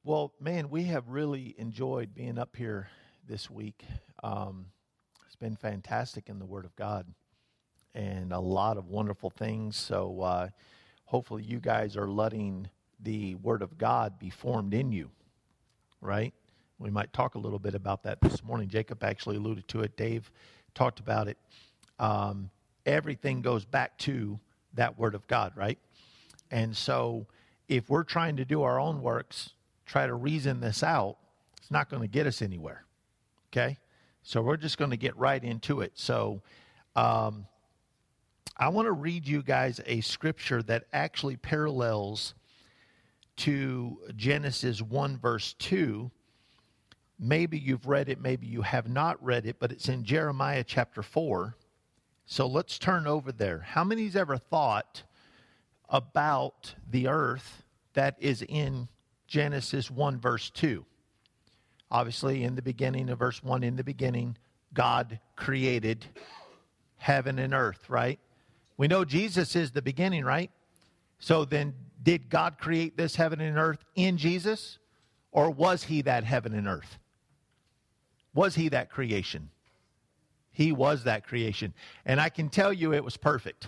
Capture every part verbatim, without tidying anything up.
Well, man, we have really enjoyed being up here this week. Um, it's been fantastic in the Word of God and a lot of wonderful things. So uh, hopefully you guys are letting the Word of God be formed in you, right? We might talk a little bit about that this morning. Jacob actually alluded to it. Dave talked about it. Um, everything goes back to that Word of God, right? And so if we're trying to do our own works, try to reason this out, it's not going to get us anywhere, okay? So we're just going to get right into it. So um, I want to read you guys a scripture that actually parallels to Genesis one, verse two. Maybe you've read it, maybe you have not read it, but it's in Jeremiah chapter four. So let's turn over there. How many's ever thought about the earth that is in Genesis one, verse two? Obviously, in the beginning of verse one, in the beginning, God created heaven and earth, right? We know Jesus is the beginning, right? So then, did God create this heaven and earth in Jesus? Or was he that heaven and earth? Was he that creation? He was that creation. And I can tell you it was perfect.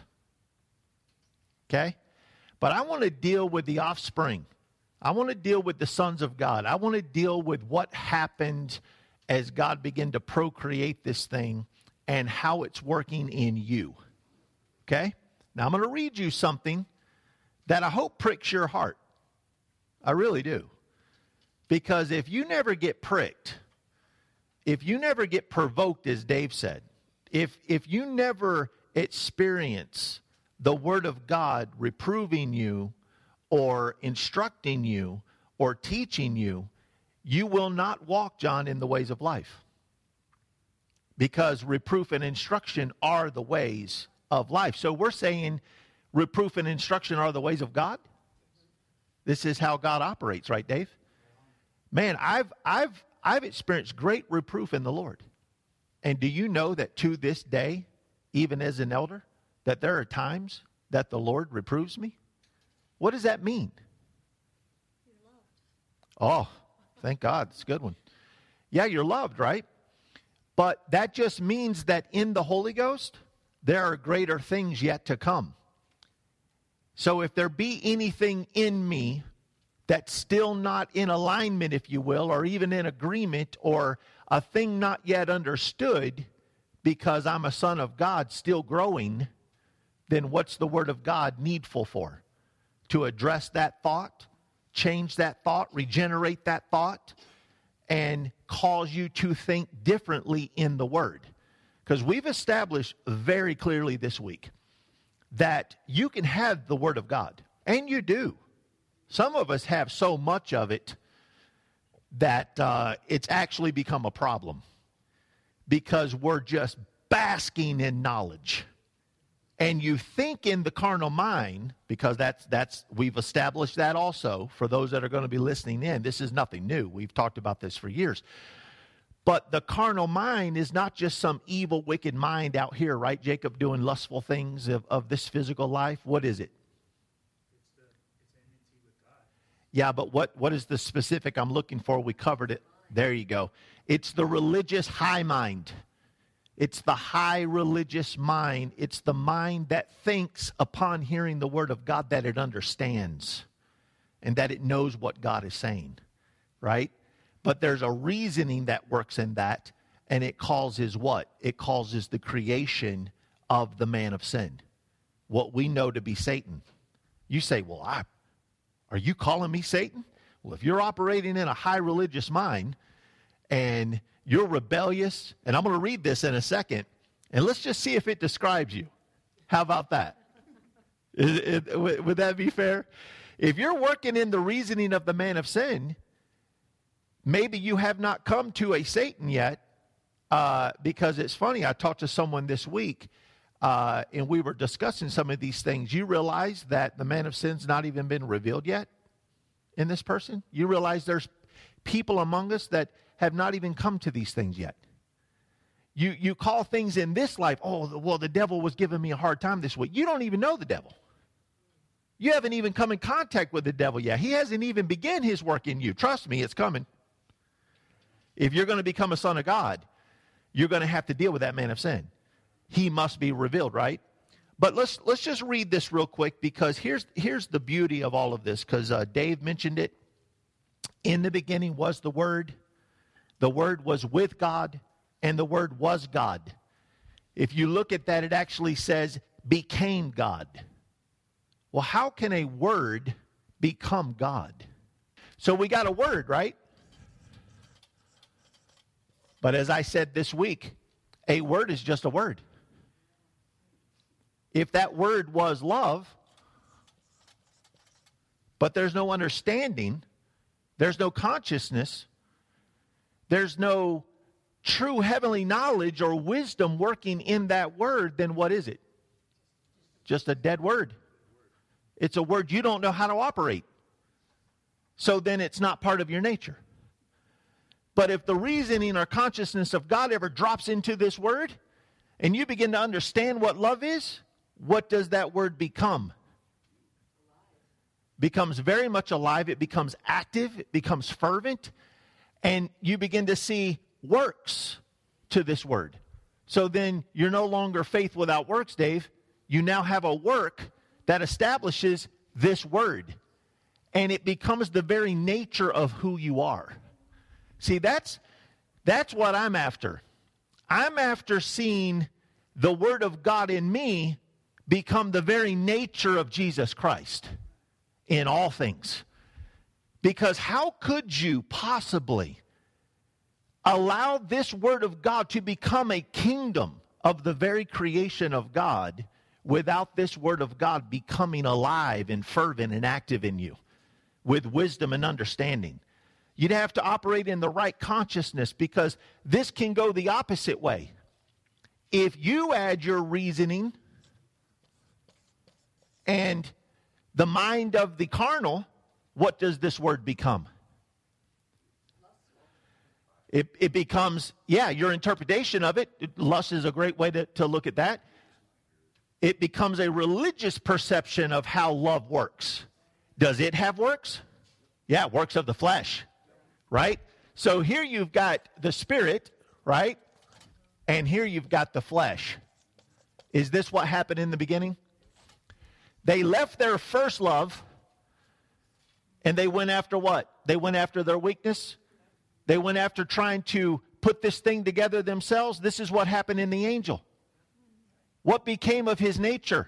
Okay? But I want to deal with the offspring. I want to deal with the sons of God. I want to deal with what happened as God began to procreate this thing and how it's working in you. Okay? Now I'm going to read you something that I hope pricks your heart. I really do. Because if you never get pricked, if you never get provoked, as Dave said, if if you never experience the Word of God reproving you or instructing you or teaching you, you will not walk, John, in the ways of life. Because reproof and instruction are the ways of life. So we're saying reproof and instruction are the ways of God? This is how God operates, right, Dave? Man, I've I've I've experienced great reproof in the Lord. And do you know that to this day, even as an elder, that there are times that the Lord reproves me? What does that mean? You're loved. Oh, thank God. It's a good one. Yeah, you're loved, right? But that just means that in the Holy Ghost, there are greater things yet to come. So if there be anything in me that's still not in alignment, if you will, or even in agreement, or a thing not yet understood, because I'm a son of God still growing, then what's the Word of God needful for? To address that thought, change that thought, regenerate that thought, and cause you to think differently in the Word. Because we've established very clearly this week that you can have the Word of God, and you do. Some of us have so much of it that uh, it's actually become a problem because we're just basking in knowledge. And you think in the carnal mind, because that's that's we've established that also for those that are going to be listening in. This is nothing new. We've talked about this for years. But the carnal mind is not just some evil, wicked mind out here, right, Jacob, doing lustful things of, of this physical life. What is it? Yeah, but what, what is the specific I'm looking for? We covered it. There you go. It's the religious high mind. It's the high religious mind. It's the mind that thinks upon hearing the Word of God that it understands and that it knows what God is saying, right? But there's a reasoning that works in that, and it causes what? It causes the creation of the man of sin, what we know to be Satan. You say, well, I... Are you calling me Satan? Well, if you're operating in a high religious mind and you're rebellious, and I'm going to read this in a second, and let's just see if it describes you. How about that? Is it, would that be fair? If you're working in the reasoning of the man of sin, maybe you have not come to a Satan yet, uh, because it's funny, I talked to someone this week, Uh, and we were discussing some of these things. You realize that the man of sin's not even been revealed yet in this person? You realize there's people among us that have not even come to these things yet. You you call things in this life, oh, well, the devil was giving me a hard time this week. You don't even know the devil. You haven't even come in contact with the devil yet. He hasn't even begun his work in you. Trust me, it's coming. If you're going to become a son of God, you're going to have to deal with that man of sin. He must be revealed, right? But let's let's just read this real quick, because here's here's the beauty of all of this, because uh, Dave mentioned it. In the beginning was the Word. The Word was with God, and the Word was God. If you look at that, it actually says became God. Well, how can a word become God? So we got a word, right? But as I said this week, a word is just a word. If that word was love, but there's no understanding, there's no consciousness, there's no true heavenly knowledge or wisdom working in that word, then what is it? Just a dead word. It's a word you don't know how to operate. So then it's not part of your nature. But if the reasoning or consciousness of God ever drops into this word, and you begin to understand what love is, what does that word become? Becomes very much alive. It becomes active. It becomes fervent. And you begin to see works to this word. So then you're no longer faith without works, Dave. You now have a work that establishes this word. And it becomes the very nature of who you are. See, that's that's what I'm after. I'm after seeing the Word of God in me become the very nature of Jesus Christ in all things. Because how could you possibly allow this Word of God to become a kingdom of the very creation of God without this Word of God becoming alive and fervent and active in you with wisdom and understanding? You'd have to operate in the right consciousness, because this can go the opposite way. If you add your reasoning and the mind of the carnal, what does this word become? It, it becomes, yeah, your interpretation of it. Lust is a great way to, to look at that. It becomes a religious perception of how love works. Does it have works? Yeah, works of the flesh. Right? So here you've got the Spirit, right? And here you've got the flesh. Is this what happened in the beginning? They left their first love, and they went after what? They went after their weakness. They went after trying to put this thing together themselves. This is what happened in the angel. What became of his nature?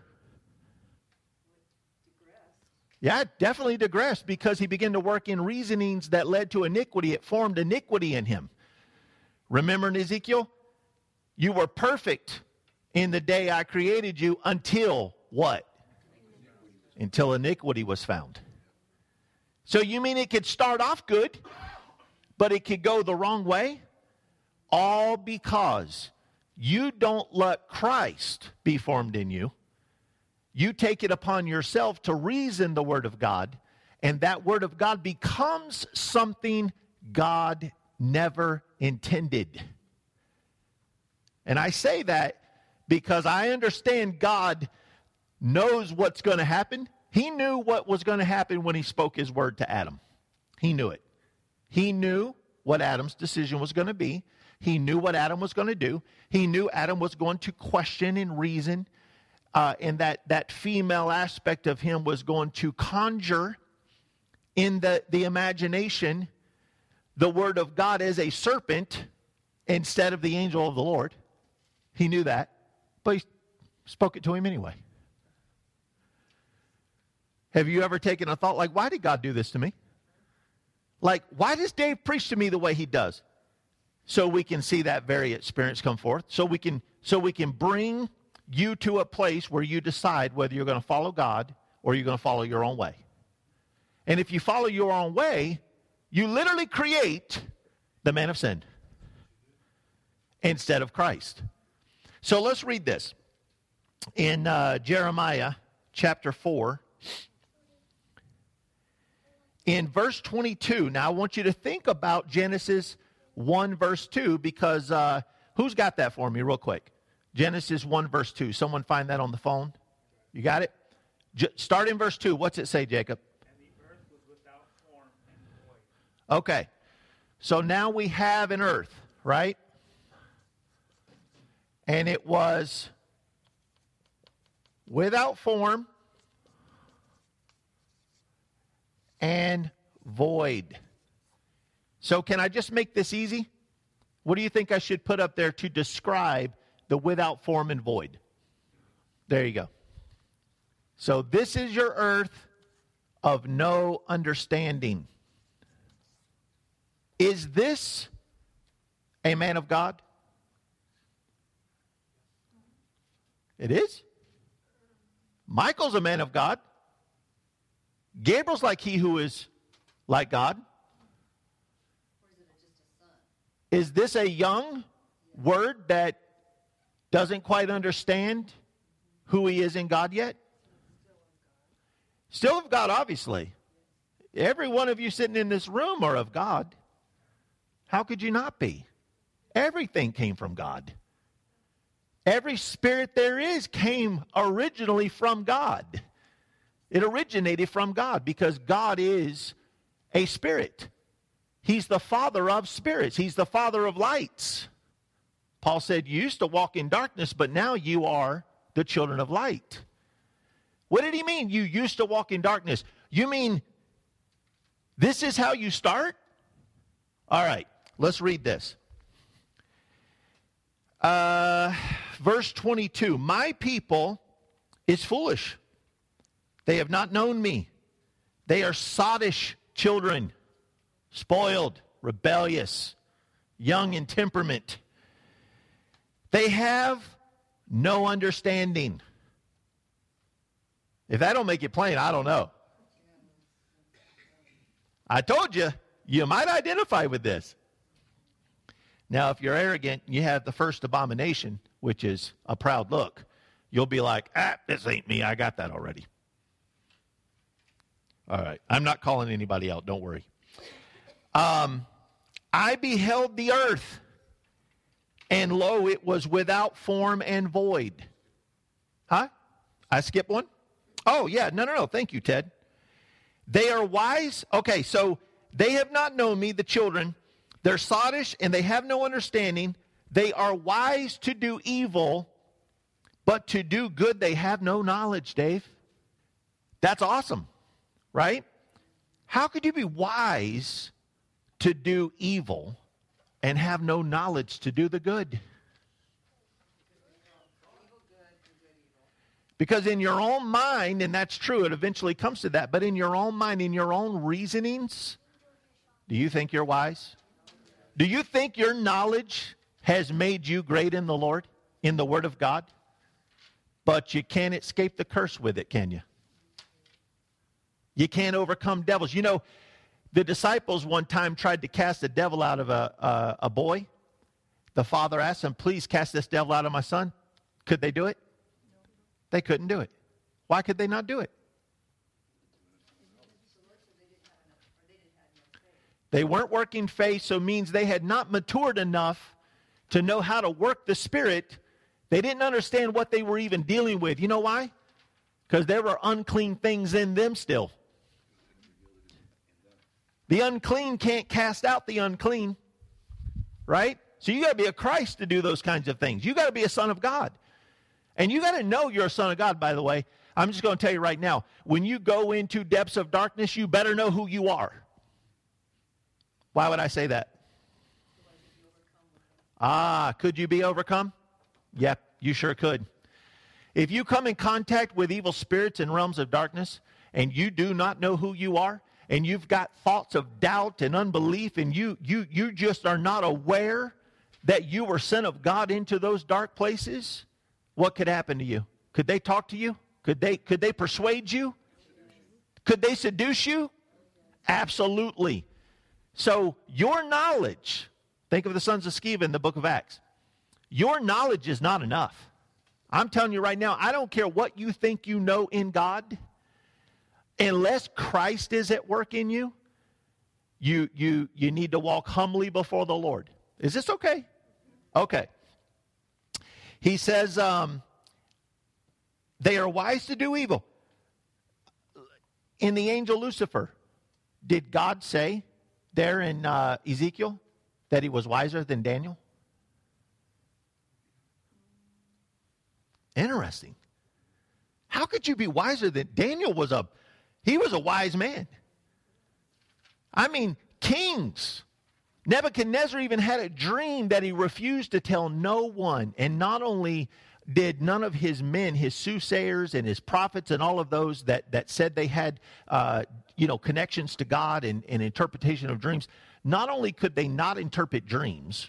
Yeah, definitely digressed, because he began to work in reasonings that led to iniquity. It formed iniquity in him. Remember in Ezekiel? You were perfect in the day I created you until what? Until iniquity was found. So you mean it could start off good, but it could go the wrong way? All because you don't let Christ be formed in you. You take it upon yourself to reason the Word of God, and that Word of God becomes something God never intended. And I say that because I understand God knows what's going to happen. He knew what was going to happen when he spoke his word to Adam. He knew it. He knew what Adam's decision was going to be. He knew what Adam was going to do. He knew Adam was going to question and reason. Uh, and that, that female aspect of him was going to conjure in the, the imagination the word of God as a serpent instead of the angel of the Lord. He knew that, but he spoke it to him anyway. Have you ever taken a thought like, why did God do this to me? Like, why does Dave preach to me the way he does? So we can see that very experience come forth. So we can, so we can bring you to a place where you decide whether you're going to follow God or you're going to follow your own way. And if you follow your own way, you literally create the man of sin instead of Christ. So let's read this. In uh, Jeremiah chapter four, in verse twenty-two. Now I want you to think about Genesis one verse two, because uh, who's got that for me real quick? Genesis one verse two. Someone find that on the phone? You got it? J- start in verse two. What's it say, Jacob? And the earth was without form and void. Okay. So now we have an earth, right? And it was without form and void. So can I just make this easy? What do you think I should put up there to describe the without form and void? There you go. So this is your earth of no understanding. Is this a man of God? It is. Michael's a man of God. Gabriel's like he who is like God. Is this a young word that doesn't quite understand who he is in God yet? Still of God, obviously. Every one of you sitting in this room are of God. How could you not be? Everything came from God. Every spirit there is came originally from God. It originated from God because God is a spirit. He's the father of spirits. He's the father of lights. Paul said, you used to walk in darkness, but now you are the children of light. What did he mean? You used to walk in darkness. You mean this is how you start? All right, let's read this. Uh, verse twenty-two, my people is foolish. They have not known me. They are sottish children, spoiled, rebellious, young in temperament. They have no understanding. If that don't make it plain, I don't know. I told you, you might identify with this. Now, if you're arrogant, you have the first abomination, which is a proud look. You'll be like, ah, this ain't me. I got that already. All right. I'm not calling anybody out. Don't worry. Um, I beheld the earth, and lo, it was without form and void. Huh? I skipped one? Oh, yeah. No, no, no. Thank you, Ted. They are wise. Okay, so they have not known me, the children. They're sottish, and they have no understanding. They are wise to do evil, but to do good they have no knowledge, Dave. That's awesome, right? How could you be wise to do evil and have no knowledge to do the good? Because in your own mind, and that's true, it eventually comes to that, but in your own mind, in your own reasonings, do you think you're wise? Do you think your knowledge has made you great in the Lord, in the Word of God? But you can't escape the curse with it, can you? You can't overcome devils. You know, the disciples one time tried to cast a devil out of a, a, a boy. The father asked them, please cast this devil out of my son. Could they do it? They couldn't do it. Why could they not do it? They weren't working faith, so it means they had not matured enough to know how to work the Spirit. They didn't understand what they were even dealing with. You know why? Because there were unclean things in them still. The unclean can't cast out the unclean, right? So you got to be a Christ to do those kinds of things. You got to be a son of God. And you got to know you're a son of God, by the way. I'm just going to tell you right now, when you go into depths of darkness, you better know who you are. Why would I say that? Ah, could you be overcome? Yep, you sure could. If you come in contact with evil spirits in realms of darkness, and you do not know who you are, and you've got thoughts of doubt and unbelief, and you you you just are not aware that you were sent of God into those dark places, what could happen to you? Could they talk to you? Could they could they persuade you? Could they seduce you? Absolutely. So your knowledge, think of the sons of Sceva in the book of Acts. Your knowledge is not enough. I'm telling you right now, I don't care what you think you know in God. Unless Christ is at work in you, you, you, you need to walk humbly before the Lord. Is this okay? Okay. He says, um, they are wise to do evil. In the angel Lucifer, did God say there in uh, Ezekiel that he was wiser than Daniel? Interesting. How could you be wiser than Daniel? Was a he was a wise man. I mean, kings. Nebuchadnezzar even had a dream that he refused to tell no one. And not only did none of his men, his soothsayers and his prophets and all of those that, that said they had, uh, you know, connections to God and, and interpretation of dreams, not only could they not interpret dreams,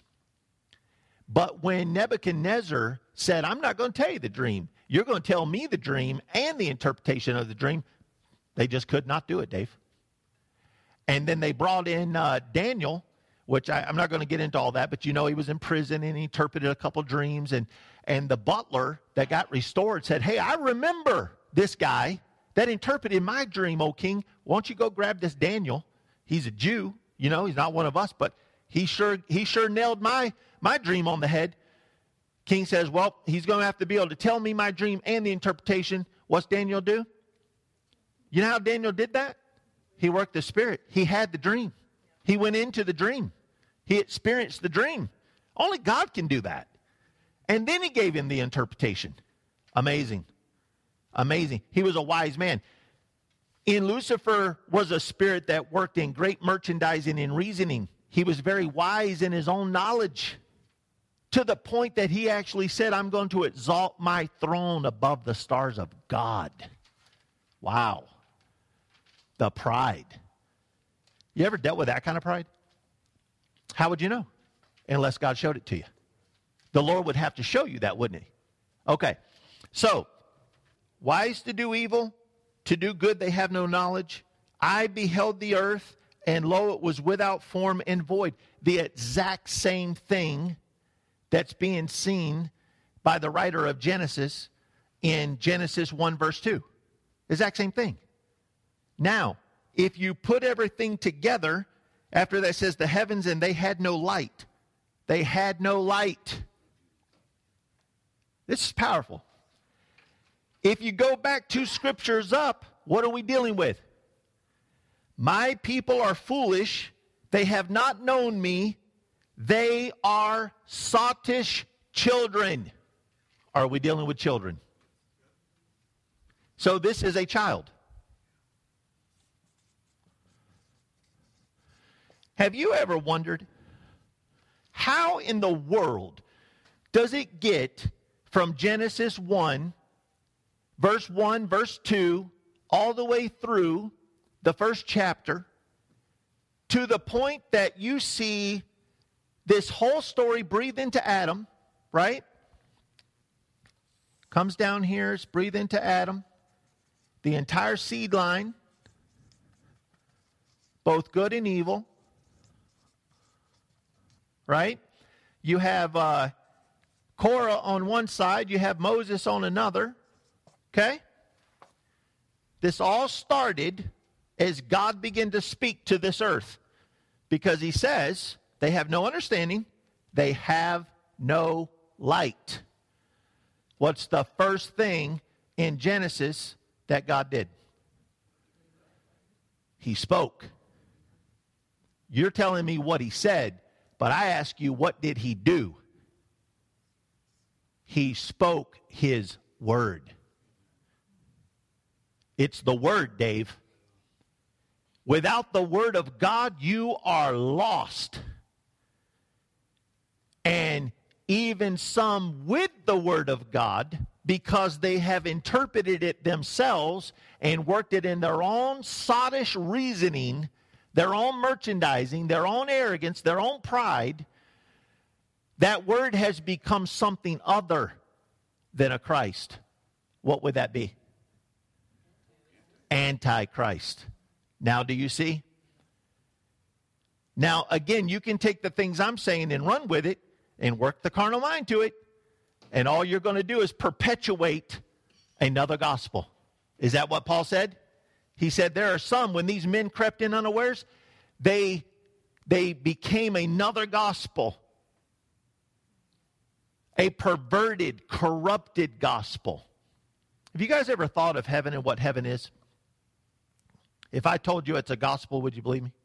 but when Nebuchadnezzar said, I'm not going to tell you the dream, you're going to tell me the dream and the interpretation of the dream, they just could not do it, Dave. And then they brought in uh, Daniel, which I, I'm not going to get into all that, but you know he was in prison and he interpreted a couple dreams. And, and the butler that got restored said, hey, I remember this guy that interpreted my dream, O king. Why don't you go grab this Daniel? He's a Jew, you know, he's not one of us, but he sure he sure nailed my, my dream on the head. King says, well, he's going to have to be able to tell me my dream and the interpretation. What's Daniel do? You know how Daniel did that? He worked the Spirit. He had the dream. He went into the dream. He experienced the dream. Only God can do that. And then he gave him the interpretation. Amazing. Amazing. He was a wise man. In Lucifer was a spirit that worked in great merchandising and reasoning. He was very wise in his own knowledge, to the point that he actually said, I'm going to exalt my throne above the stars of God. Wow. The pride. You ever dealt with that kind of pride? How would you know? Unless God showed it to you. The Lord would have to show you that, wouldn't he? Okay. So, wise to do evil, to do good they have no knowledge. I beheld the earth, and lo, it was without form and void. The exact same thing that's being seen by the writer of Genesis in Genesis one verse two. Exact same thing. Now, if you put everything together, after that says the heavens and they had no light. They had no light. This is powerful. If you go back two scriptures up, what are we dealing with? My people are foolish. They have not known me. They are sottish children. Are we dealing with children? So this is a child. Have you ever wondered, how in the world does it get from Genesis one, verse one, verse two, all the way through the first chapter, to the point that you see this whole story breathe into Adam, right? Comes down here, it's breathe into Adam. The entire seed line, both good and evil. Right? You have uh, Korah on one side. You have Moses on another. Okay? This all started as God began to speak to this earth. Because he says, they have no understanding. They have no light. What's the first thing in Genesis that God did? He spoke. You're telling me what he said. But I ask you, what did he do? He spoke his word. It's the word, Dave. Without the word of God, you are lost. And even some with the word of God, because they have interpreted it themselves and worked it in their own sottish reasoning, their own merchandising, their own arrogance, their own pride, that word has become something other than a Christ. What would that be? Antichrist. Now, do you see? Now, again, you can take the things I'm saying and run with it and work the carnal mind to it, and all you're going to do is perpetuate another gospel. Is that what Paul said? He said there are some, when these men crept in unawares, they, they became another gospel. A perverted, corrupted gospel. Have you guys ever thought of heaven and what heaven is? If I told you it's a gospel, would you believe me?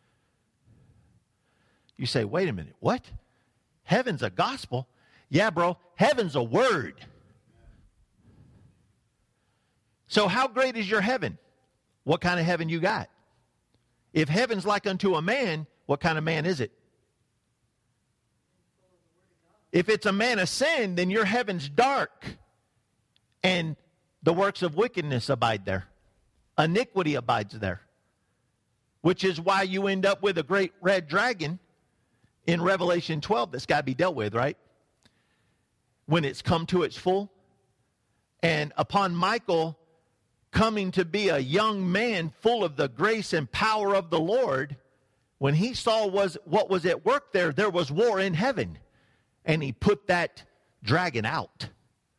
You say, wait a minute, what? Heaven's a gospel? Yeah, bro, heaven's a word. So how great is your heaven? What kind of heaven you got? If heaven's like unto a man, what kind of man is it? If it's a man of sin, then your heaven's dark, and the works of wickedness abide there. Iniquity abides there, which is why you end up with a great red dragon in Revelation twelve that's got to be dealt with, right? When it's come to its full. And upon Michael coming to be a young man full of the grace and power of the Lord, when he saw was what was at work there, there was war in heaven. And he put that dragon out.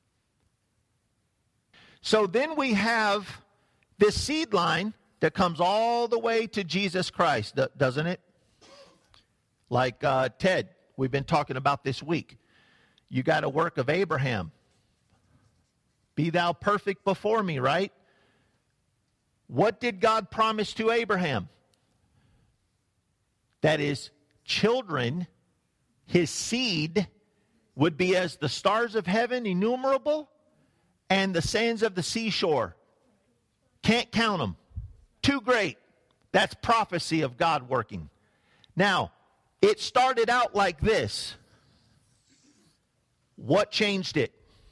So then we have this seed line that comes all the way to Jesus Christ, doesn't it? Like uh, Ted, we've been talking about this week. You got a work of Abraham. Be thou perfect before me, right? What did God promise to Abraham? That his children, his seed, would be as the stars of heaven, innumerable, and the sands of the seashore. Can't count them. Too great. That's prophecy of God working. Now, it started out like this. What changed it?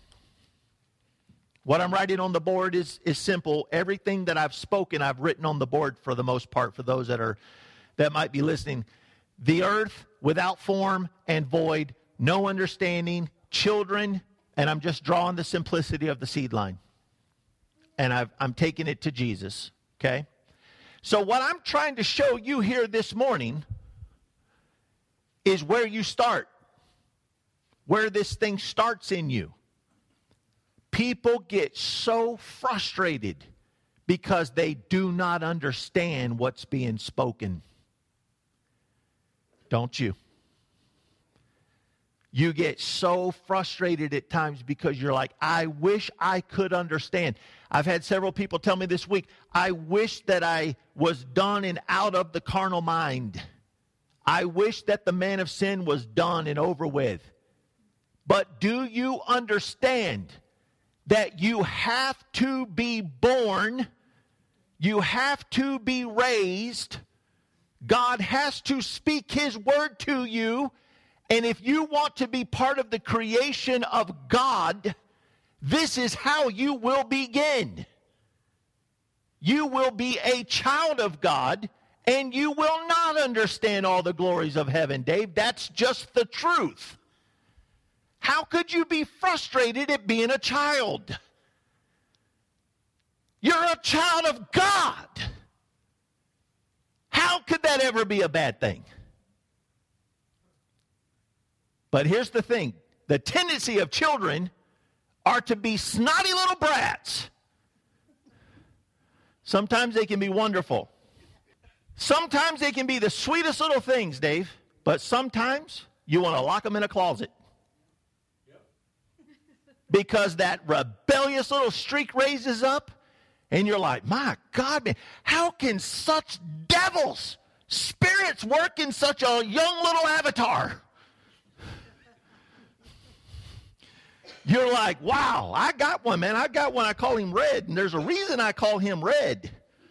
What I'm writing on the board is, is simple. Everything that I've spoken, I've written on the board for the most part, for those that are that might be listening. The earth without form and void, no understanding, children, and I'm just drawing the simplicity of the seed line. And I've, I'm taking it to Jesus, okay? So what I'm trying to show you here this morning is where you start, where this thing starts in you. People get so frustrated because they do not understand what's being spoken. Don't you? You get so frustrated at times because you're like, I wish I could understand. I've had several people tell me this week, I wish that I was done and out of the carnal mind. I wish that the man of sin was done and over with. But do you understand that you have to be born, you have to be raised, God has to speak his word to you, and if you want to be part of the creation of God, this is how you will begin. You will be a child of God, and you will not understand all the glories of heaven, Dave. That's just the truth. How could you be frustrated at being a child? You're a child of God. How could that ever be a bad thing? But here's the thing. The tendency of children are to be snotty little brats. Sometimes they can be wonderful. Sometimes they can be the sweetest little things, Dave. But sometimes you want to lock them in a closet. Because that rebellious little streak raises up, and you're like, my God, man, how can such devils, spirits work in such a young little avatar? You're like, wow, I got one, man. I got one. I call him Red, and there's a reason I call him Red.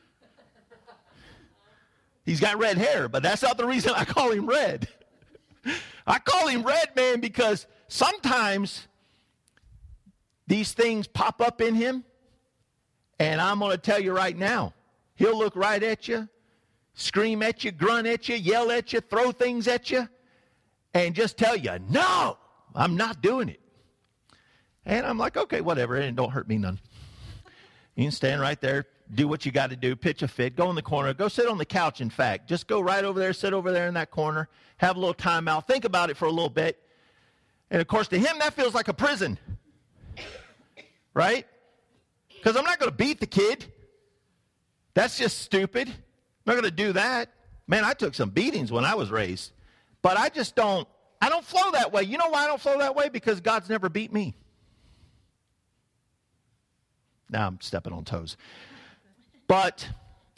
He's got red hair, but that's not the reason I call him Red. I call him Red, man, because sometimes these things pop up in him, and I'm going to tell you right now, he'll look right at you, scream at you, grunt at you, yell at you, throw things at you, and just tell you, no, I'm not doing it. And I'm like, okay, whatever, and don't hurt me none. You can stand right there, do what you got to do, pitch a fit, go in the corner, go sit on the couch, in fact. Just go right over there, sit over there in that corner, have a little time out, think about it for a little bit. And, of course, to him, that feels like a prison. Right? Because I'm not going to beat the kid. That's just stupid. I'm not going to do that. Man, I took some beatings when I was raised. But I just don't, I don't flow that way. You know why I don't flow that way? Because God's never beat me. Now I'm stepping on toes. But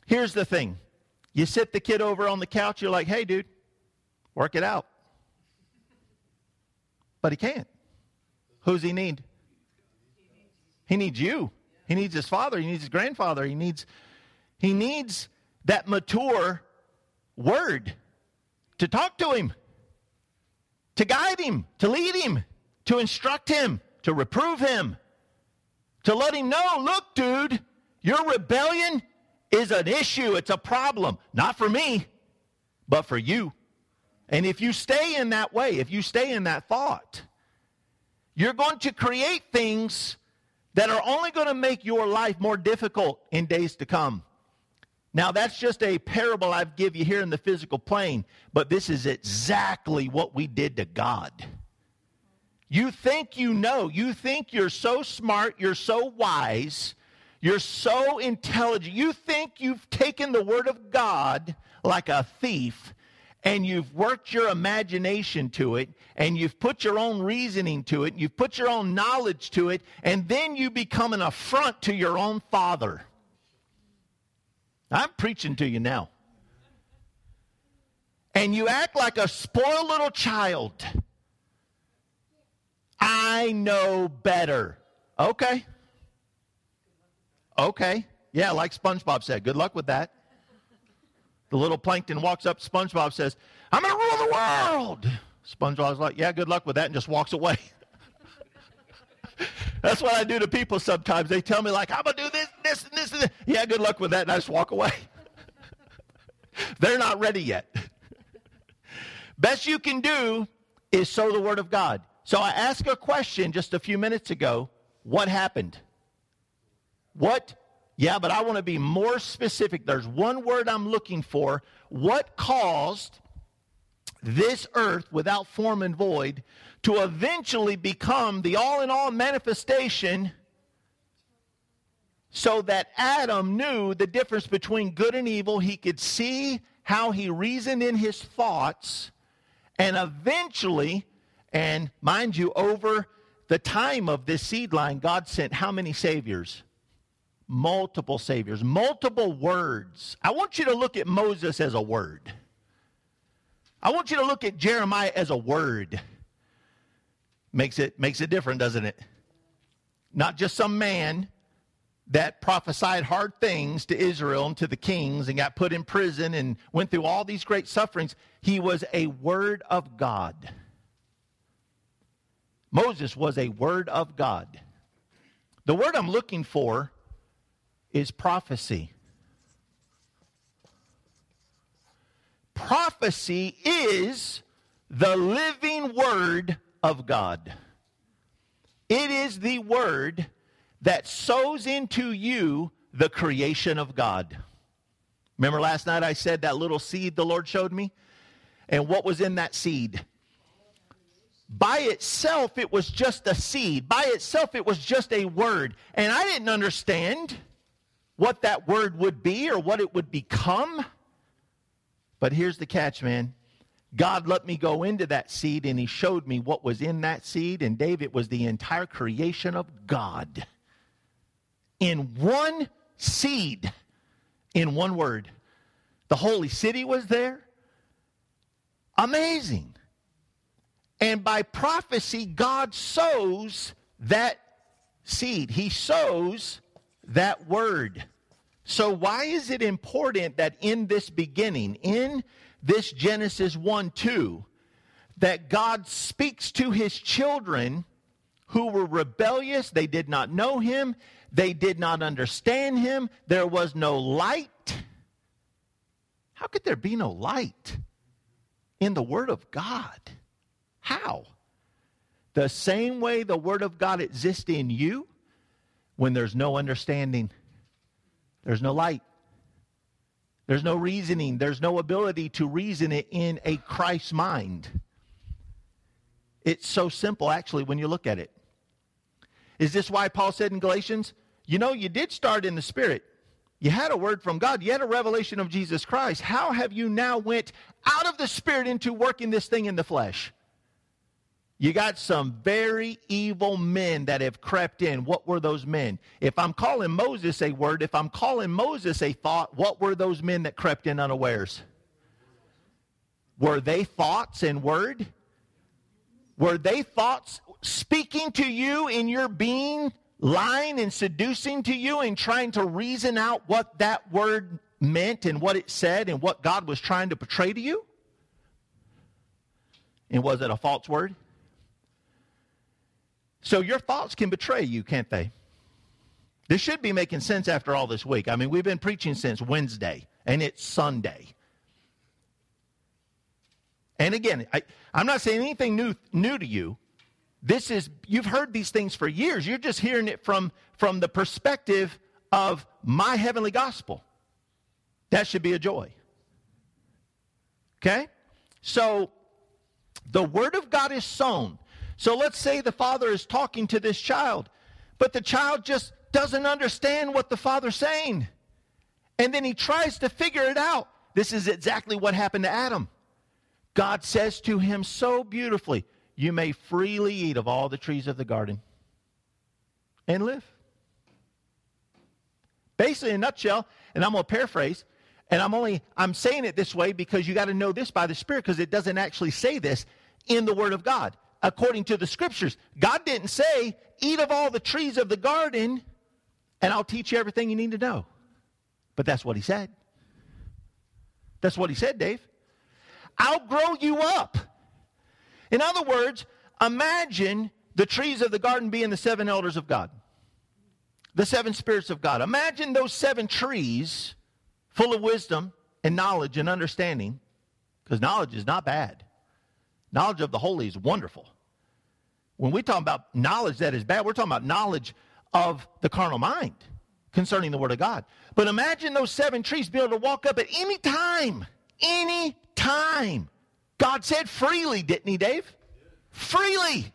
Here's the thing. You sit the kid over on the couch, you're like, hey, dude, work it out. But he can't. Who's he need? He needs you. He needs his father. He needs his grandfather. He needs, he needs that mature word to talk to him, to guide him, to lead him, to instruct him, to reprove him, to let him know, look, dude, your rebellion is an issue. It's a problem. Not for me, but for you. And if you stay in that way, if you stay in that thought, you're going to create things that are only going to make your life more difficult in days to come. Now, that's just a parable I give you here in the physical plane, but this is exactly what we did to God. You think you know. You think you're so smart, you're so wise, you're so intelligent. You think you've taken the word of God like a thief, and you've worked your imagination to it, and you've put your own reasoning to it, you've put your own knowledge to it, and then you become an affront to your own father. I'm preaching to you now. And you act like a spoiled little child. I know better. Okay. Okay. Yeah, like SpongeBob said. Good luck with that. The little plankton walks up to SpongeBob, says, I'm going to rule the world. SpongeBob's like, yeah, good luck with that, and just walks away. That's what I do to people sometimes. They tell me, like, I'm going to do this, this, and this, and this. Yeah, good luck with that, and I just walk away. They're not ready yet. Best you can do is sow the word of God. So I asked a question just a few minutes ago. What happened? What? Yeah, but I want to be more specific. There's one word I'm looking for. What caused this earth without form and void to eventually become the all-in-all manifestation so that Adam knew the difference between good and evil? He could see how he reasoned in his thoughts, and eventually, and mind you, over the time of this seed line, God sent how many saviors? Multiple saviors, multiple words. I want you to look at Moses as a word. I want you to look at Jeremiah as a word. Makes it, makes it different, doesn't it? Not just some man that prophesied hard things to Israel and to the kings and got put in prison and went through all these great sufferings. He was a word of God. Moses was a word of God. The word I'm looking for is prophecy. Prophecy is the living word of God. It is the word that sows into you the creation of God. Remember last night I said that little seed the Lord showed me? And what was in that seed? By itself, it was just a seed. By itself, it was just a word. And I didn't understand what that word would be or what it would become. But here's the catch, man. God let me go into that seed, and he showed me what was in that seed. And Dave, it was the entire creation of God. In one seed, in one word. The holy city was there. Amazing. And by prophecy, God sows that seed. He sows that word. So why is it important that in this beginning, in this Genesis one two, that God speaks to his children who were rebellious? They did not know him. They did not understand him. There was no light. How could there be no light in the Word of God? How? The same way the Word of God exists in you, when there's no understanding, there's no light. There's no reasoning. There's no ability to reason it in a Christ mind. It's so simple, actually, when you look at it. Is this why Paul said in Galatians, you know, you did start in the Spirit. You had a word from God. You had a revelation of Jesus Christ. How have you now went out of the Spirit into working this thing in the flesh? You got some very evil men that have crept in. What were those men? If I'm calling Moses a word, if I'm calling Moses a thought, what were those men that crept in unawares? Were they thoughts and word? Were they thoughts speaking to you in your being, lying and seducing to you and trying to reason out what that word meant and what it said and what God was trying to portray to you? And was it a false word? So your thoughts can betray you, can't they? This should be making sense after all this week. I mean, we've been preaching since Wednesday, and it's Sunday. And again, I, I'm not saying anything new, new to you. This is, you've heard these things for years. You're just hearing it from, from the perspective of my heavenly gospel. That should be a joy. Okay? So, the word of God is sown. So let's say the father is talking to this child, but the child just doesn't understand what the father's saying. And then he tries to figure it out. This is exactly what happened to Adam. God says to him so beautifully, you may freely eat of all the trees of the garden and live. Basically, in a nutshell, and I'm going to paraphrase, and I'm only, I'm saying it this way because you got to know this by the Spirit, because it doesn't actually say this in the Word of God. According to the Scriptures, God didn't say, eat of all the trees of the garden, and I'll teach you everything you need to know. But that's what he said. That's what he said, Dave. I'll grow you up. In other words, imagine the trees of the garden being the seven elders of God. The seven spirits of God. Imagine those seven trees full of wisdom and knowledge and understanding, because knowledge is not bad. Knowledge of the holy is wonderful. When we talk about knowledge that is bad, we're talking about knowledge of the carnal mind concerning the Word of God. But imagine those seven trees being able to walk up at any time. Any time. God said freely, didn't he, Dave? Freely.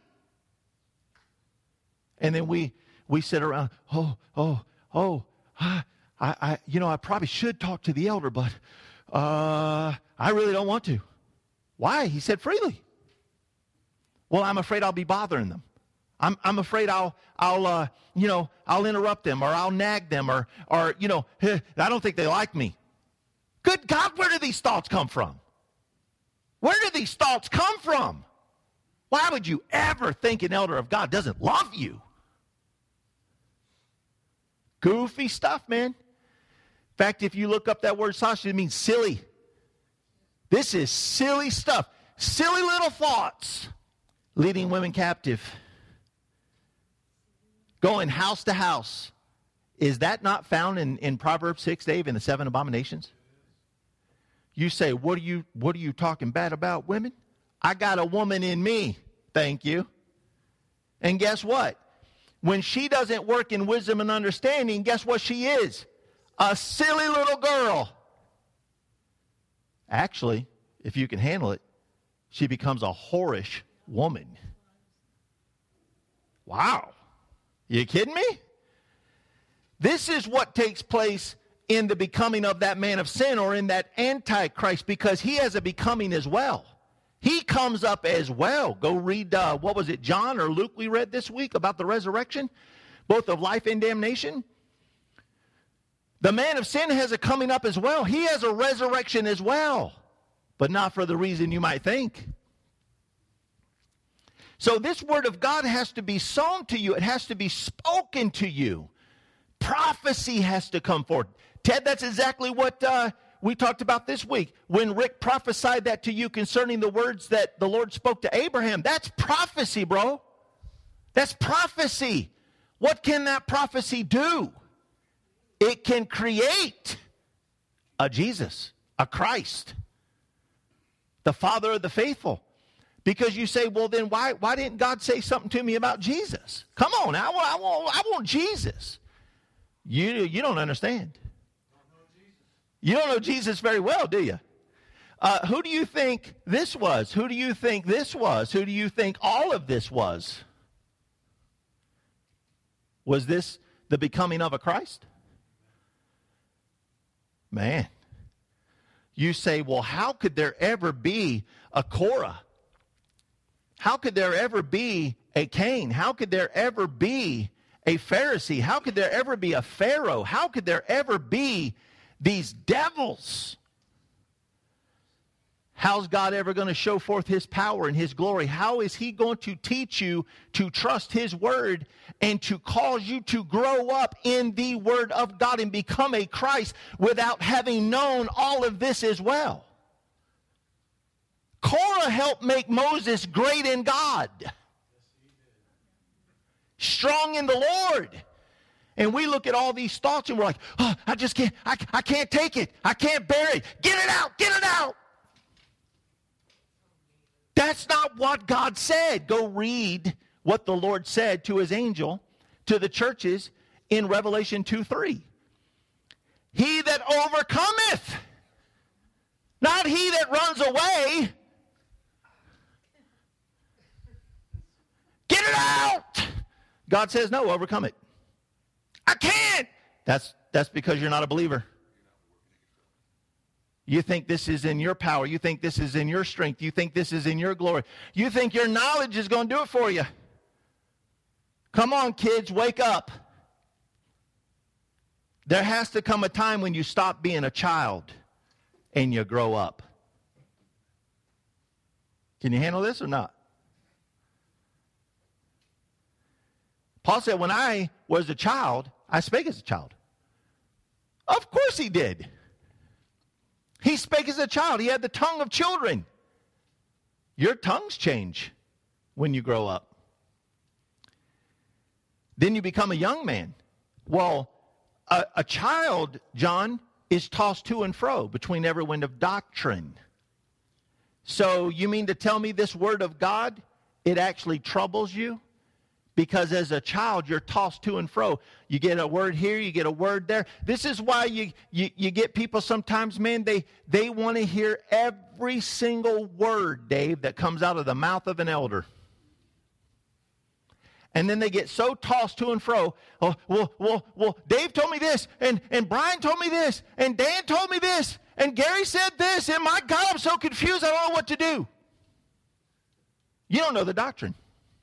And then we we sit around, oh, oh, oh, I, I, you know, I probably should talk to the elder, but uh, I really don't want to. Why? He said freely. Well, I'm afraid I'll be bothering them. I'm I'm afraid I'll I'll uh, you know I'll interrupt them, or I'll nag them, or or you know I don't think they like me. Good God, where do these thoughts come from? Where do these thoughts come from? Why would you ever think an elder of God doesn't love you? Goofy stuff, man. In fact, if you look up that word sausage, it means silly. This is silly stuff. Silly little thoughts leading women captive. Going house to house. Is that not found in, in Proverbs six, Dave, in the seven abominations? You say, what are you, what are you talking bad about women? I got a woman in me, thank you. And guess what? When she doesn't work in wisdom and understanding, guess what she is? A silly little girl. Actually, if you can handle it, she becomes a whorish woman. Wow. You kidding me? This is what takes place in the becoming of that man of sin, or in that Antichrist, because he has a becoming as well. He comes up as well. Go read, uh, what was it, John or Luke we read this week about the resurrection, both of life and damnation. The man of sin has a coming up as well. He has a resurrection as well, but not for the reason you might think. So this word of God has to be sown to you. It has to be spoken to you. Prophecy has to come forth. Ted, that's exactly what uh, we talked about this week. When Rick prophesied that to you concerning the words that the Lord spoke to Abraham, that's prophecy, bro. That's prophecy. What can that prophecy do? It can create a Jesus, a Christ, the Father of the faithful. Because you say, well, then why, why didn't God say something to me about Jesus? Come on, I want, I want, I want Jesus. You, you don't understand. You don't know Jesus very well, do you? Uh, who do you think this was? Who do you think this was? Who do you think all of this was? Was this the becoming of a Christ? Man. You say, well, how could there ever be a Korah? how could there ever be a Cain? How could there ever be a Pharisee? How could there ever be a Pharaoh? How could there ever be these devils? How's God ever going to show forth his power and his glory? How is he going to teach you to trust his word and to cause you to grow up in the word of God and become a Christ without having known all of this as well? Korah helped make Moses great in God, strong in the Lord. And we look at all these thoughts and we're like, oh, I just can't, I, I can't take it. I can't bear it. Get it out, get it out. That's not what God said. Go read what the Lord said to his angel to the churches in Revelation two three. He that overcometh, not he that runs away. Get it out. God says, no, overcome it. I can't. That's, that's because you're not a believer. You think this is in your power. You think this is in your strength. You think this is in your glory. You think your knowledge is going to do it for you. Come on, kids, wake up. There has to come a time when you stop being a child and you grow up. Can you handle this or not? Paul said, when I was a child, I spake as a child. Of course he did. He spake as a child. He had the tongue of children. Your tongues change when you grow up. Then you become a young man. Well, a, a child, John, is tossed to and fro between every wind of doctrine. So you mean to tell me this word of God, it actually troubles you? Because as a child, you're tossed to and fro. You get a word here, you get a word there. This is why you, you, you get people sometimes, man, they, they want to hear every single word, Dave, that comes out of the mouth of an elder. And then they get so tossed to and fro. Oh, well, well, well, Dave told me this, and, and Brian told me this, and Dan told me this, and Gary said this, and my God, I'm so confused, I don't know what to do. You don't know the doctrine.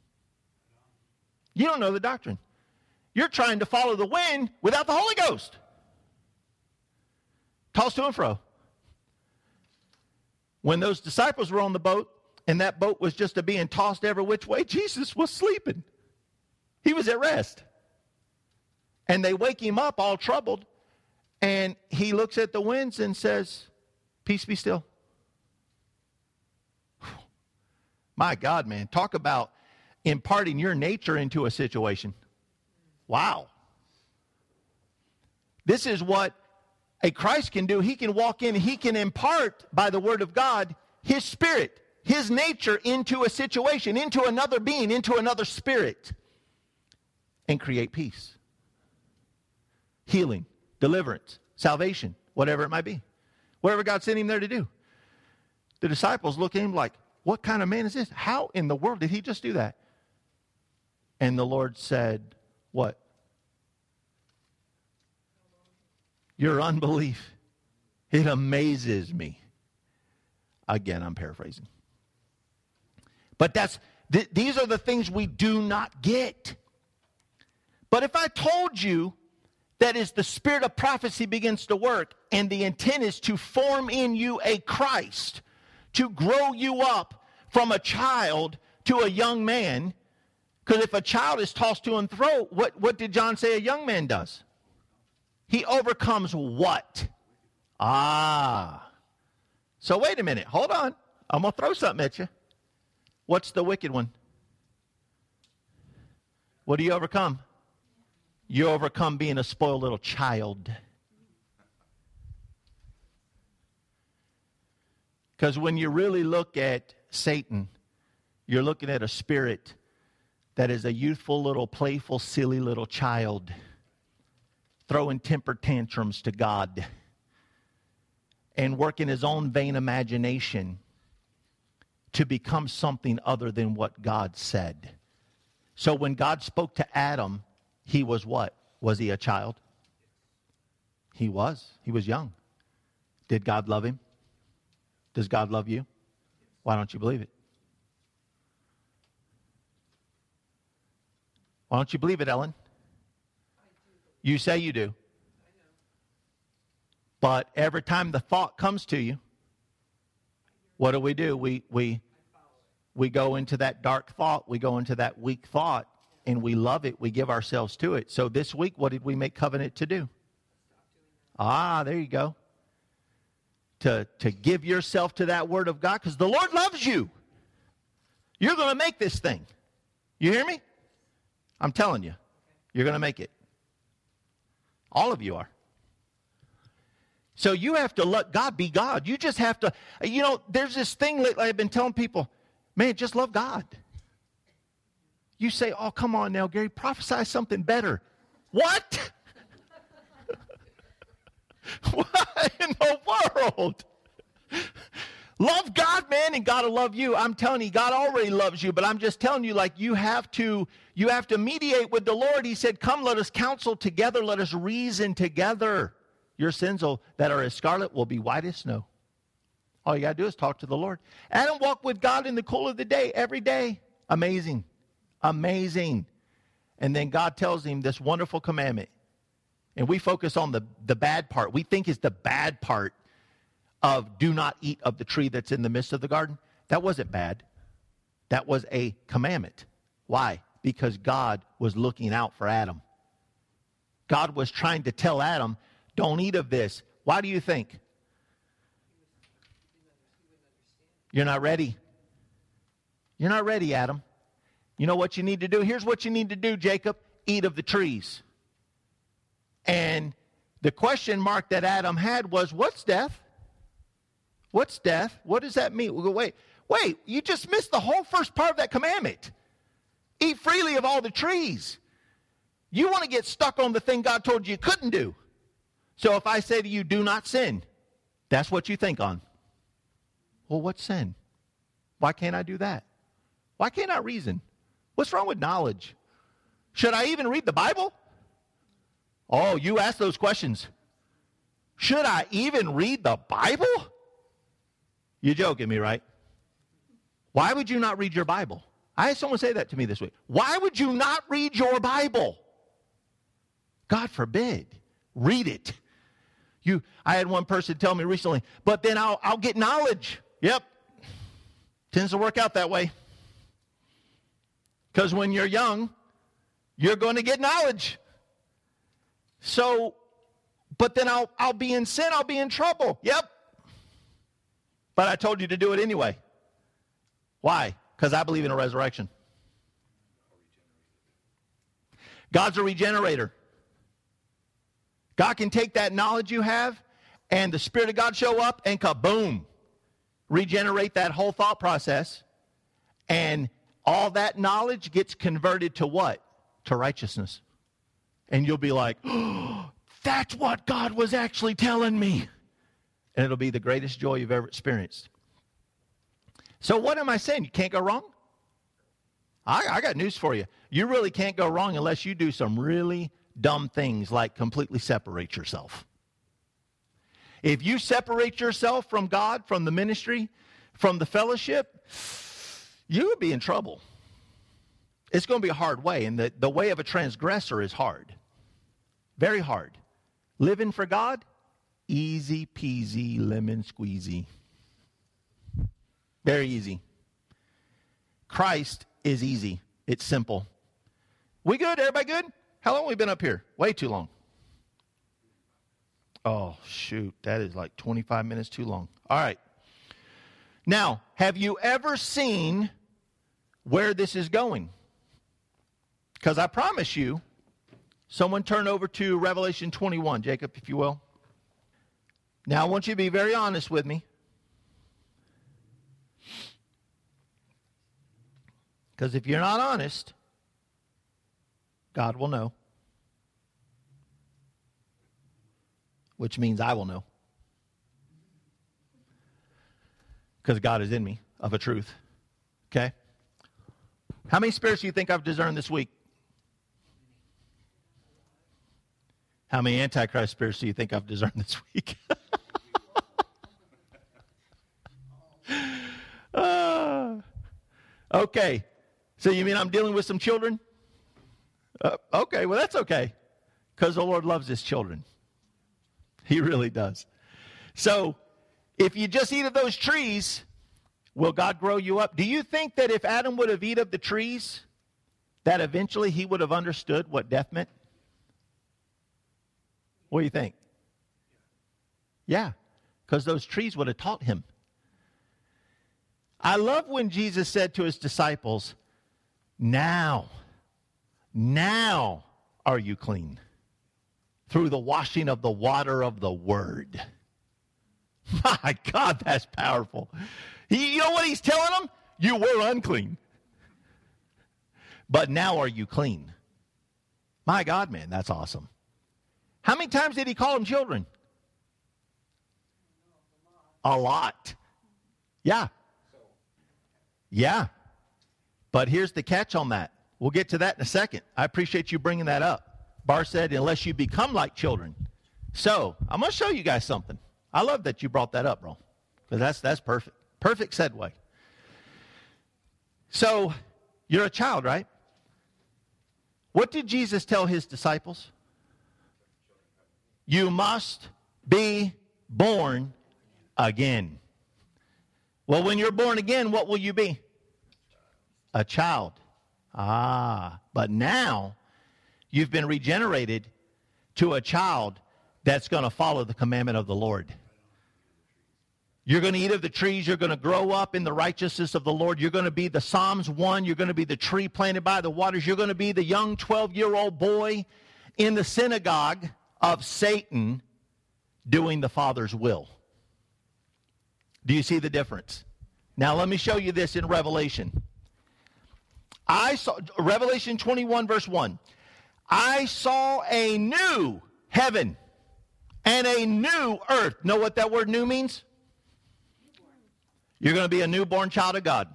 You don't know the doctrine. You're trying to follow the wind without the Holy Ghost. Tossed to and fro. When those disciples were on the boat, and that boat was just a being tossed every which way, Jesus was sleeping. He was at rest. And they wake him up all troubled, and he looks at the winds and says, peace be still. My God, man, talk about imparting your nature into a situation. Wow. This is what a Christ can do. He can walk in, he can impart by the word of God his spirit, his nature into a situation, into another being, into another spirit, and create peace, healing, deliverance, salvation, whatever it might be. Whatever God sent him there to do. The disciples look at him like, what kind of man is this? How in the world did he just do that? And the Lord said, what? Your unbelief. It amazes me. Again, I'm paraphrasing. But that's th- these are the things we do not get. But if I told you that as the spirit of prophecy begins to work, and the intent is to form in you a Christ, to grow you up from a child to a young man. Because if a child is tossed to and fro, what, what did John say a young man does? He overcomes what? Ah. So wait a minute. Hold on. I'm going to throw something at you. What's the wicked one? What do you overcome? You overcome being a spoiled little child. Because when you really look at Satan, you're looking at a spirit that is a youthful little, playful, silly little child throwing temper tantrums to God and working his own vain imagination to become something other than what God said. So when God spoke to Adam, he was what? Was he a child? He was. He was young. Did God love him? Does God love you? Why don't you believe it? Why don't you believe it, Ellen? You say you do. But every time the thought comes to you, what do we do? We we we go into that dark thought. We go into that weak thought, and we love it. We give ourselves to it. So this week, what did we make covenant to do? Ah, there you go. To, to give yourself to that word of God, because the Lord loves you. You're going to make this thing. You hear me? I'm telling you. You're going to make it. All of you are. So you have to let God be God. You just have to, you know, there's this thing lately I've been telling people, man, just love God. You say, oh, come on now, Gary, prophesy something better. What? What in the world? Love God, man, and God will love you. I'm telling you, God already loves you, but I'm just telling you, like, you have to, you have to mediate with the Lord. He said, come, let us counsel together. Let us reason together. Your sins will, that are as scarlet will be white as snow. All you got to do is talk to the Lord. Adam walked with God in the cool of the day, every day. Amazing. Amazing. And then God tells him this wonderful commandment. And we focus on the, the bad part. We think it's the bad part of do not eat of the tree that's in the midst of the garden. That wasn't bad. That was a commandment. Why? Because God was looking out for Adam. God was trying to tell Adam, don't eat of this. Why do you think? You're not ready. You're not ready, Adam. You know what you need to do? Here's what you need to do, Jacob. Eat of the trees. And the question mark that Adam had was, what's death? What's death? What does that mean? We'll go, wait, wait, you just missed the whole first part of that commandment. Eat freely of all the trees. You want to get stuck on the thing God told you you couldn't do. So if I say to you, do not sin, that's what you think on. Well, what's sin? Why can't I do that? Why can't I reason? What's wrong with knowledge? Should I even read the Bible? Oh, you ask those questions. Should I even read the Bible? You're joking me, right? Why would you not read your Bible? I had someone say that to me this week. Why would you not read your Bible? God forbid. Read it. You, I had one person tell me recently, but then I'll, I'll get knowledge. Yep. Tends to work out that way. Because when you're young, you're going to get knowledge. So, but then I'll, I'll be in sin, I'll be in trouble. Yep. But I told you to do it anyway. Why? Because I believe in a resurrection. God's a regenerator. God can take that knowledge you have and the Spirit of God show up and kaboom, regenerate that whole thought process. And all that knowledge gets converted to what? To righteousness. And you'll be like, oh, that's what God was actually telling me. And it'll be the greatest joy you've ever experienced. So what am I saying? You can't go wrong? I, I got news for you. You really can't go wrong unless you do some really dumb things like completely separate yourself. If you separate yourself from God, from the ministry, from the fellowship, you would be in trouble. It's going to be a hard way, and the, the way of a transgressor is hard. Very hard. Living for God, easy peasy, lemon squeezy. Very easy. Christ is easy. It's simple. We good? Everybody good? How long have we been up here? Way too long. Oh, shoot. That is like twenty-five minutes too long. All right. Now, have you ever seen where this is going? Because I promise you, someone turn over to Revelation twenty-one, Jacob, if you will. Now, I want you to be very honest with me. Because if you're not honest, God will know. Which means I will know. Because God is in me of a truth. Okay? How many spirits do you think I've discerned this week? How many Antichrist spirits do you think I've discerned this week? uh, okay. So you mean I'm dealing with some children? Uh, okay, well, that's okay. Because the Lord loves his children. He really does. So, if you just eat of those trees, will God grow you up? Do you think that if Adam would have eaten of the trees, that eventually he would have understood what death meant? What do you think? Yeah, because those trees would have taught him. I love when Jesus said to his disciples, now, now are you clean through the washing of the water of the word. My God, that's powerful. He, you know what he's telling them? You were unclean, but now are you clean? My God, man, that's awesome. How many times did he call them children? A lot. Yeah. Yeah. But here's the catch on that. We'll get to that in a second. I appreciate you bringing that up. Bar said, unless you become like children. So, I'm going to show you guys something. I love that you brought that up, bro. Because that's, that's perfect. Perfect segue. So, you're a child, right? What did Jesus tell his disciples? You must be born again. Well, when you're born again, what will you be? A child. Ah, but now you've been regenerated to a child that's going to follow the commandment of the Lord. You're going to eat of the trees. You're going to grow up in the righteousness of the Lord. You're going to be the Psalms one. You're going to be the tree planted by the waters. You're going to be the young twelve-year-old boy in the synagogue of Satan doing the Father's will. Do you see the difference? Now let me show you this in Revelation. I saw, Revelation twenty-one verse one. I saw a new heaven and a new earth. Know what that word new means? You're going to be a newborn child of God.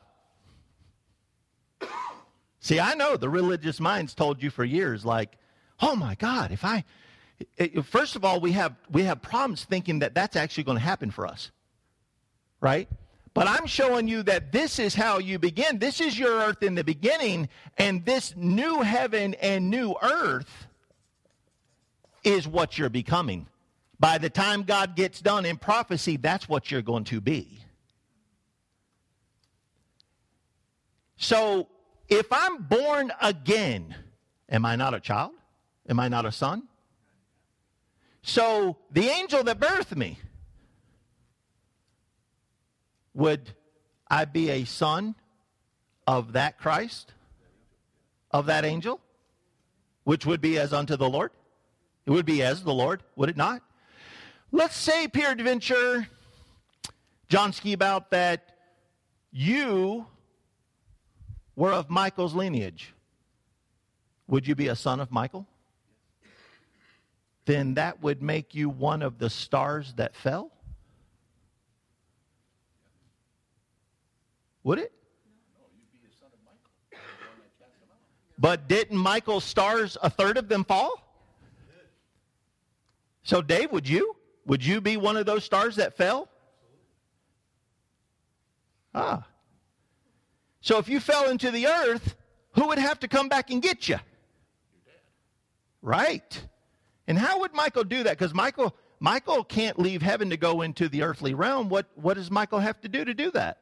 See, I know the religious minds told you for years, like, oh my God, if I, it, first of all, we have we have problems thinking that that's actually going to happen for us, right? But I'm showing you that this is how you begin. This is your earth in the beginning, and this new heaven and new earth is what you're becoming. By the time God gets done in prophecy, that's what you're going to be. So, if I'm born again, am I not a child? Am I not a son? So, the angel that birthed me, would I be a son of that Christ? Of that angel? Which would be as unto the Lord? It would be as the Lord, would it not? Let's say, peradventure, John Skibout, that you were of Michael's lineage. Would you be a son of Michael? Then that would make you one of the stars that fell? Would it? No, you'd be a son of Michael. But didn't Michael's stars, a third of them fall? So Dave, would you? Would you be one of those stars that fell? Ah. So if you fell into the earth, who would have to come back and get you? Right. And how would Michael do that? Because Michael, Michael can't leave heaven to go into the earthly realm. What, what does Michael have to do to do that?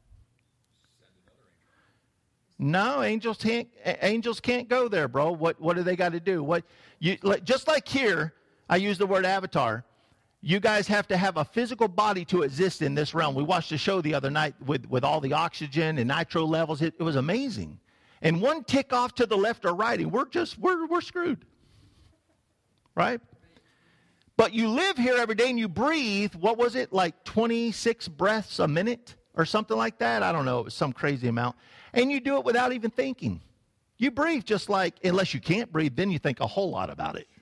No, angels can't. Angels can't go there, bro. What what do they got to do? What you just like here? I use the word avatar. You guys have to have a physical body to exist in this realm. We watched a show the other night with with all the oxygen and nitro levels. It, it was amazing. And one tick off to the left or right, and we're just we're we're screwed, right? But you live here every day and you breathe. What was it, like twenty-six breaths a minute or something like that? I don't know. It was some crazy amount. And you do it without even thinking. You breathe just like, unless you can't breathe, then you think a whole lot about it.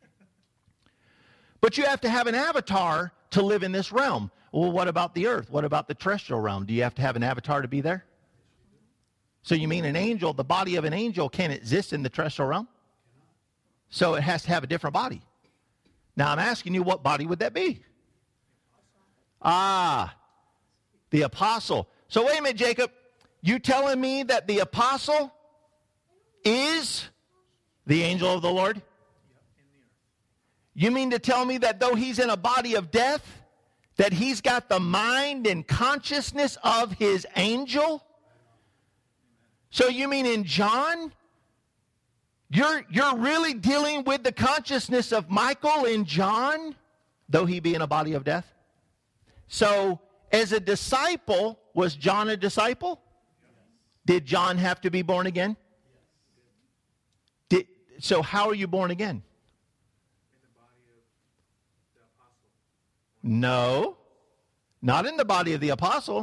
But you have to have an avatar to live in this realm. Well, what about the earth? What about the terrestrial realm? Do you have to have an avatar to be there? So you mean an angel, the body of an angel can't exist in the terrestrial realm? So it has to have a different body. Now I'm asking you, what body would that be? Ah, the apostle. So wait a minute, Jacob. You telling me that the apostle is The angel of the Lord? Yep, in the earth. You mean to tell me that though he's in a body of death, that he's got the mind and consciousness of his angel? So you mean in John, you're, you're really dealing with the consciousness of Michael in John, though he be in a body of death? So as a disciple, was John a disciple? Did John have to be born again? Did, so how are you born again? In the body of the apostle. No, not in the body of the apostle.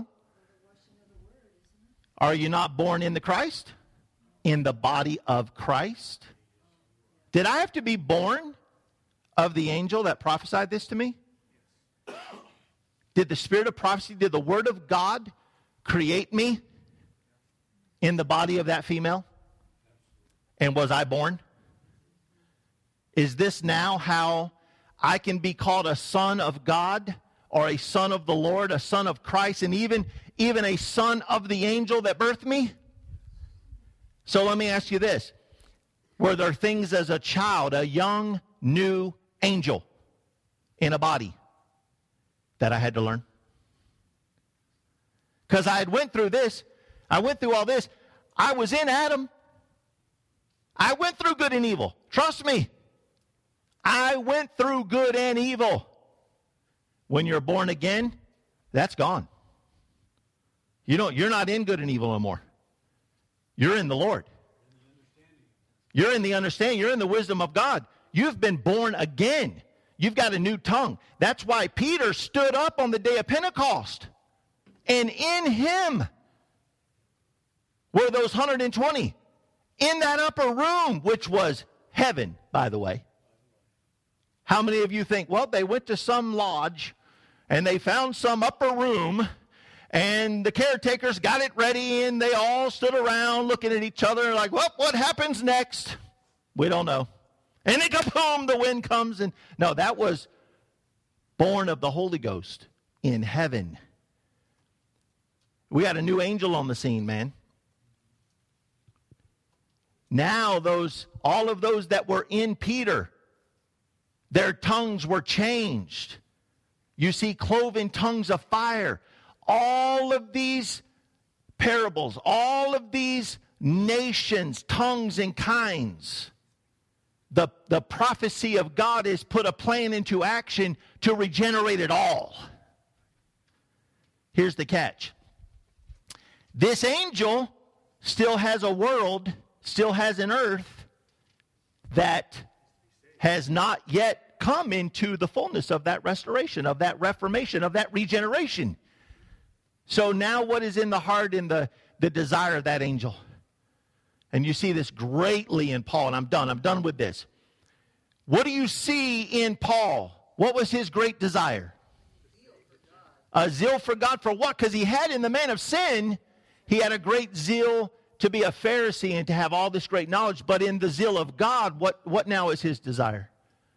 Are you not born in the Christ? In the body of Christ? Did I have to be born of the angel that prophesied this to me? Did the spirit of prophecy, did the word of God create me in the body of that female? And was I born? Is this now how I can be called a son of God or a son of the Lord, a son of Christ, and even, even a son of the angel that birthed me? So let me ask you this. Were there things as a child, a young, new angel in a body that I had to learn? Because I had went through this. I went through all this. I was in Adam. I went through good and evil. Trust me. I went through good and evil. When you're born again, that's gone. You don't, you're not in good and evil anymore. You're in the Lord. You're in the understanding. You're in the wisdom of God. You've been born again. You've got a new tongue. That's why Peter stood up on the day of Pentecost. And in him were those one hundred twenty. In that upper room, which was heaven, by the way. How many of you think, well, they went to some lodge and they found some upper room and the caretakers got it ready and they all stood around looking at each other like, well, what happens next? We don't know. And then kaboom, the wind comes. And no, that was born of the Holy Ghost in heaven. We had a new angel on the scene, man. Now those, all of those that were in Peter, their tongues were changed. You see cloven tongues of fire. All of these parables, all of these nations, tongues and kinds. The, the prophecy of God has put a plan into action to regenerate it all. Here's the catch. This angel still has a world, still has an earth that has not yet come into the fullness of that restoration, of that reformation, of that regeneration. So now what is in the heart and the, the desire of that angel? And you see this greatly in Paul, and I'm done. I'm done with this. What do you see in Paul? What was his great desire? A zeal for God. For what? Because he had in the man of sin, he had a great zeal to be a Pharisee and to have all this great knowledge. But in the zeal of God, what, what now is his desire?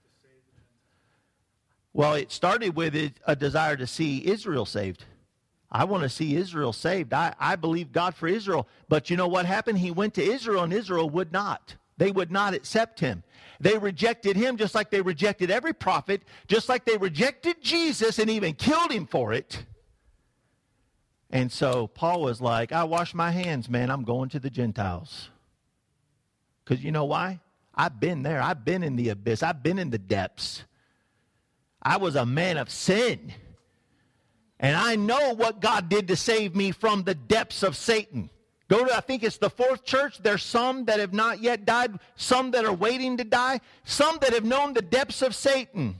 Well, it started with a desire to see Israel saved. I want to see Israel saved. I, I believe God for Israel. But you know what happened? He went to Israel and Israel would not. They would not accept him. They rejected him just like they rejected every prophet, just like they rejected Jesus and even killed him for it. And so Paul was like, I wash my hands, man. I'm going to the Gentiles. Because you know why? I've been there. I've been in the abyss. I've been in the depths. I was a man of sin. And I know what God did to save me from the depths of Satan. Go to, I think it's the fourth church. There's some that have not yet died. Some that are waiting to die. Some that have known the depths of Satan.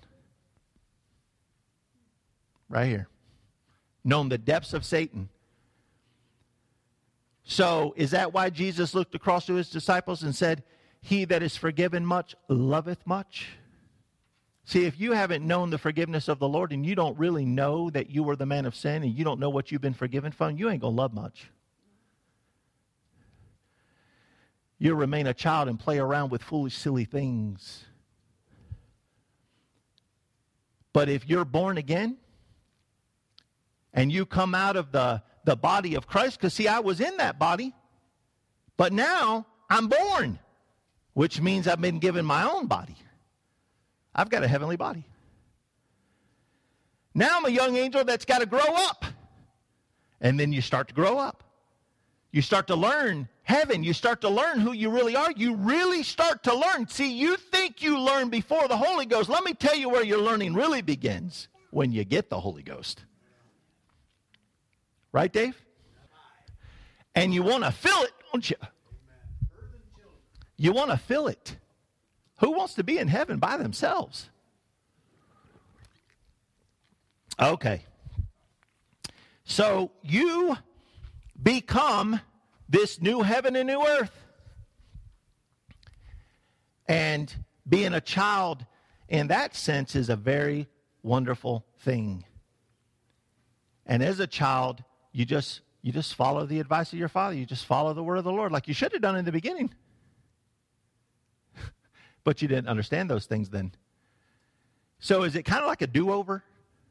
Right here. Known the depths of Satan. So, is that why Jesus looked across to his disciples and said, he that is forgiven much loveth much? See, if you haven't known the forgiveness of the Lord and you don't really know that you were the man of sin and you don't know what you've been forgiven from, you ain't going to love much. You'll remain a child and play around with foolish, silly things. But if you're born again and you come out of the, the body of Christ, because see, I was in that body, but now I'm born. which means I've been given my own body. I've got a heavenly body. Now I'm a young angel that's got to grow up. And then you start to grow up. You start to learn heaven. You start to learn who you really are. You really start to learn. See, you think you learn before the Holy Ghost. Let me tell you where your learning really begins. When you get the Holy Ghost. Right, Dave? And you want to feel it, don't you? You want to feel it. Who wants to be in heaven by themselves? Okay. So you become this new heaven and new earth. And being a child in that sense is a very wonderful thing. And as a child, you just you just follow the advice of your father. You just follow the word of the Lord like you should have done in the beginning. But you didn't understand those things then. So is it kind of like a do-over?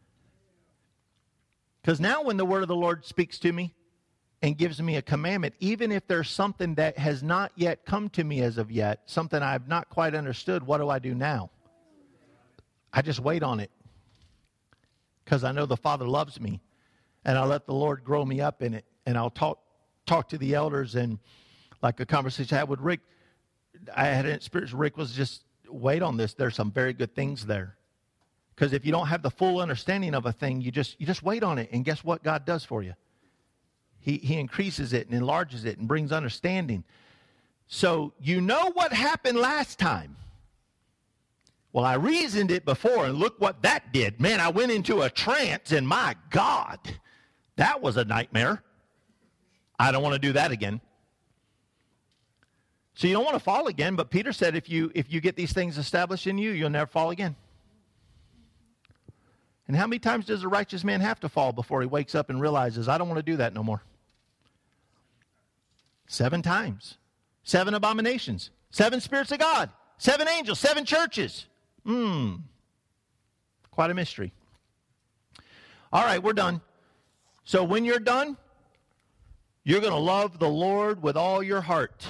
Because now when the word of the Lord speaks to me and gives me a commandment, even if there's something that has not yet come to me as of yet, something I've not quite understood, what do I do now? I just wait on it. Because I know the Father loves me. And I let the Lord grow me up in it. And I'll talk talk to the elders. And like a conversation I had with Rick, I had an experience. Rick was just, wait on this. There's some very good things there. Because if you don't have the full understanding of a thing, you just you just wait on it. And guess what God does for you? He, he increases it and enlarges it and brings understanding. So you know what happened last time. Well, I reasoned it before, and look what that did. Man, I went into a trance, and my God, that was a nightmare. I don't want to do that again. So you don't want to fall again, but Peter said if you if you get these things established in you, you'll never fall again. And how many times does a righteous man have to fall before he wakes up and realizes, I don't want to do that no more? Seven times. Seven abominations. Seven spirits of God. Seven angels. Seven churches. Hmm. Quite a mystery. All right, we're done. So when you're done, you're going to love the Lord with all your heart.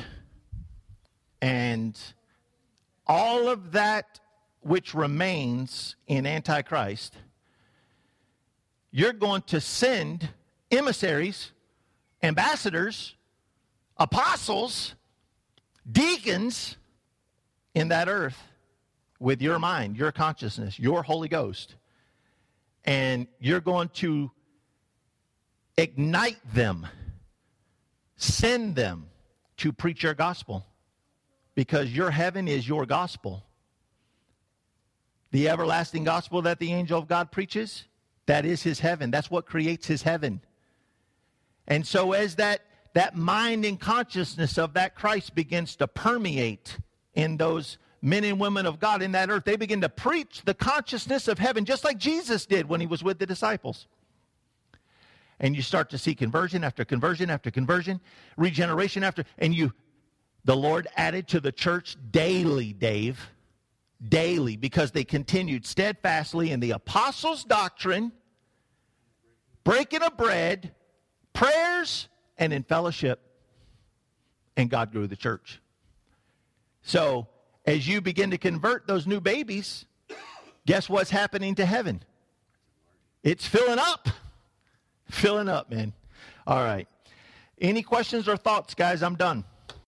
And all of that which remains in Antichrist, you're going to send emissaries, ambassadors, apostles, deacons in that earth with your mind, your consciousness, your Holy Ghost. And you're going to ignite them, send them to preach your gospel. Because your heaven is your gospel. The everlasting gospel that the angel of God preaches, that is his heaven. That's what creates his heaven. And so as that, that mind and consciousness of that Christ begins to permeate in those men and women of God in that earth, they begin to preach the consciousness of heaven just like Jesus did when he was with the disciples. And you start to see conversion after conversion after conversion, regeneration after, and you, the Lord added to the church daily, Dave, daily, because they continued steadfastly in the apostles' doctrine, breaking of bread, prayers, and in fellowship. And God grew the church. So, as you begin to convert those new babies, guess what's happening to heaven? It's filling up. Filling up, man. All right. Any questions or thoughts, guys? I'm done.